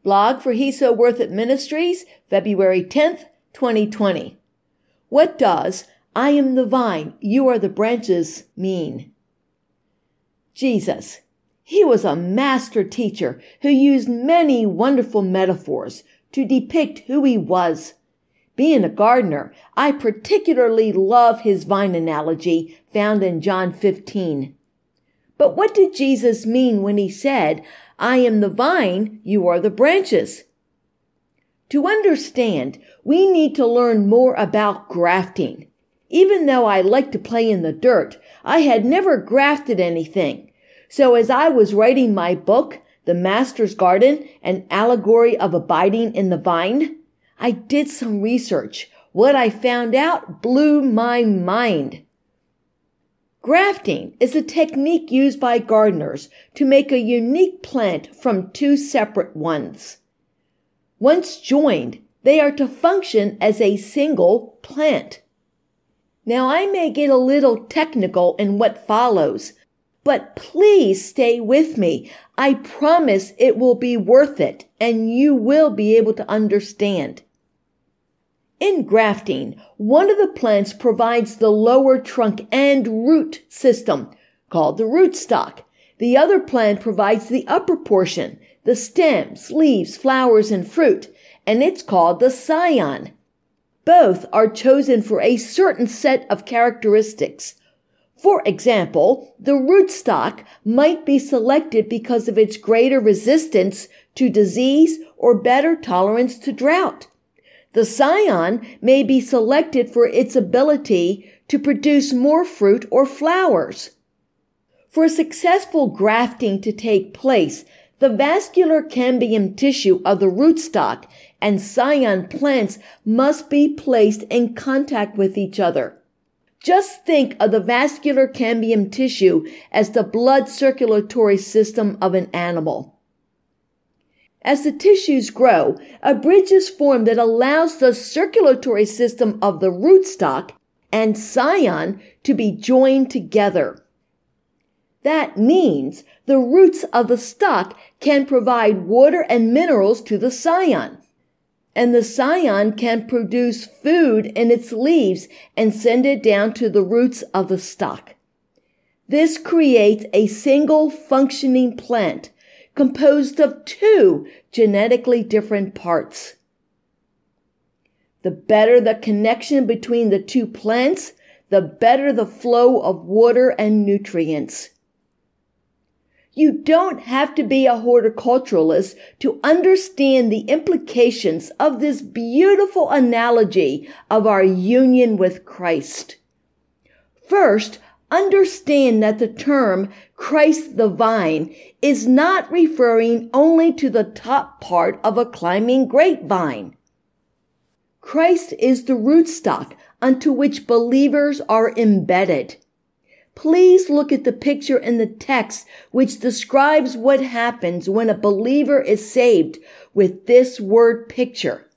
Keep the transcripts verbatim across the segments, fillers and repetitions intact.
Blog for He's So Worth It Ministries, February tenth, twenty twenty. What does "I am the vine, you are the branches" mean? Jesus. He was a master teacher who used many wonderful metaphors to depict who he was. Being a gardener, I particularly love his vine analogy found in John fifteen. But what did Jesus mean when he said, "I am the vine, you are the branches"? To understand, we need to learn more about grafting. Even though I like to play in the dirt, I had never grafted anything. So as I was writing my book, The Master's Garden, an allegory of abiding in the vine, I did some research. What I found out blew my mind. Grafting is a technique used by gardeners to make a unique plant from two separate ones. Once joined, they are to function as a single plant. Now, I may get a little technical in what follows, but please stay with me. I promise it will be worth it, and you will be able to understand. In grafting, one of the plants provides the lower trunk and root system, called the rootstock. The other plant provides the upper portion, the stems, leaves, flowers, and fruit, and it's called the scion. Both are chosen for a certain set of characteristics. For example, the rootstock might be selected because of its greater resistance to disease or better tolerance to drought. The scion may be selected for its ability to produce more fruit or flowers. For successful grafting to take place, the vascular cambium tissue of the rootstock and scion plants must be placed in contact with each other. Just think of the vascular cambium tissue as the blood circulatory system of an animal. As the tissues grow, a bridge is formed that allows the circulatory system of the rootstock and scion to be joined together. That means the roots of the stock can provide water and minerals to the scion, and the scion can produce food in its leaves and send it down to the roots of the stock. This creates a single functioning plant composed of two genetically different parts. The better the connection between the two plants, the better the flow of water and nutrients. You don't have to be a horticulturalist to understand the implications of this beautiful analogy of our union with Christ. First, understand that the term Christ the vine is not referring only to the top part of a climbing grapevine. Christ is the rootstock unto which believers are embedded. Please look at the picture in the text which describes what happens when a believer is saved with this word picture.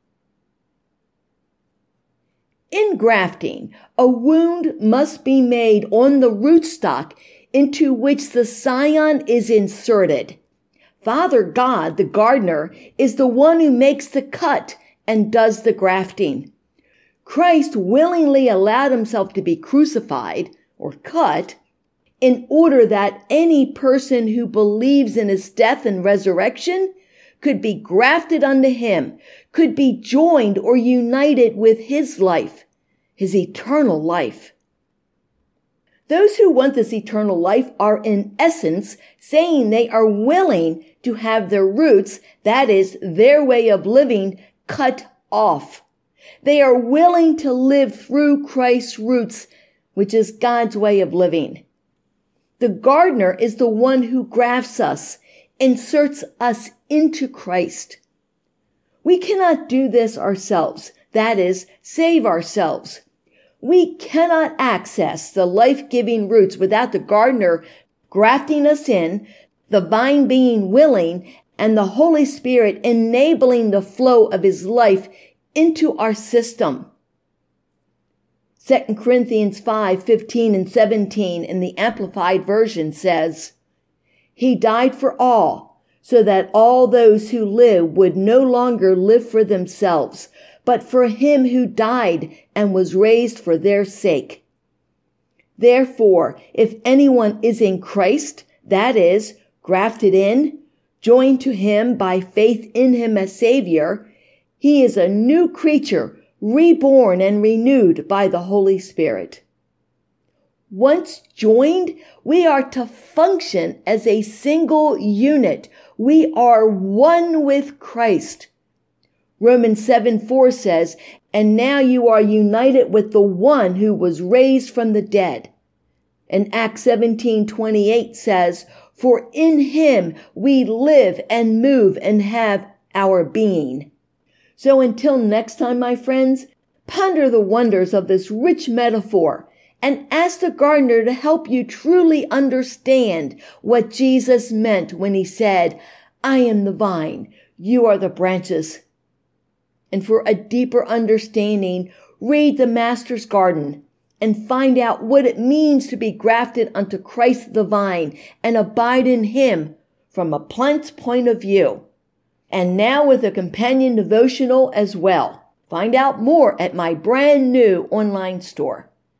In grafting, a wound must be made on the rootstock into which the scion is inserted. Father God, the gardener, is the one who makes the cut and does the grafting. Christ willingly allowed himself to be crucified or cut in order that any person who believes in his death and resurrection could be grafted unto him, could be joined or united with his life, his eternal life. Those who want this eternal life are in essence saying they are willing to have their roots, that is, their way of living, cut off. They are willing to live through Christ's roots, which is God's way of living. The gardener is the one who grafts us, inserts us into Christ. We cannot do this ourselves, that is, save ourselves. We cannot access the life-giving roots without the gardener grafting us in, the vine being willing, and the Holy Spirit enabling the flow of his life into our system. Second Corinthians five, fifteen and seventeen in the Amplified Version says, "He died for all, so that all those who live would no longer live for themselves, but for him who died and was raised for their sake. Therefore, if anyone is in Christ, that is, grafted in, joined to him by faith in him as Savior, he is a new creature, reborn and renewed by the Holy Spirit. Once joined, we are to function as a single unit. We are one with Christ. Romans seven four says, and now you are united with the one who was raised from the dead. And Acts seventeen twenty-eight says, for in him we live and move and have our being. So until next time, my friends, ponder the wonders of this rich metaphor and ask the gardener to help you truly understand what Jesus meant when he said, I am the vine, you are the branches. And for a deeper understanding, read the Master's Garden and find out what it means to be grafted unto Christ the vine and abide in him from a plant's point of view. And now with a companion devotional as well. Find out more at my brand new online store.